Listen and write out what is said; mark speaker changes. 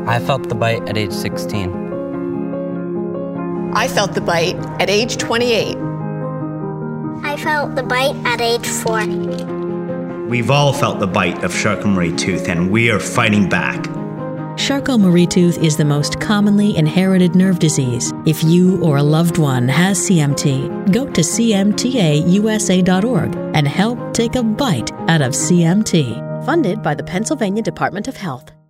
Speaker 1: I felt the bite at age 16.
Speaker 2: I felt the bite at age 28.
Speaker 3: I felt the bite at age 4.
Speaker 4: We've all felt the bite of Charcot-Marie-Tooth, and we are fighting back.
Speaker 5: Charcot-Marie-Tooth is the most commonly inherited nerve disease. If you or a loved one has CMT, go to cmtausa.org and help take a bite out of CMT. Funded by the Pennsylvania Department of Health.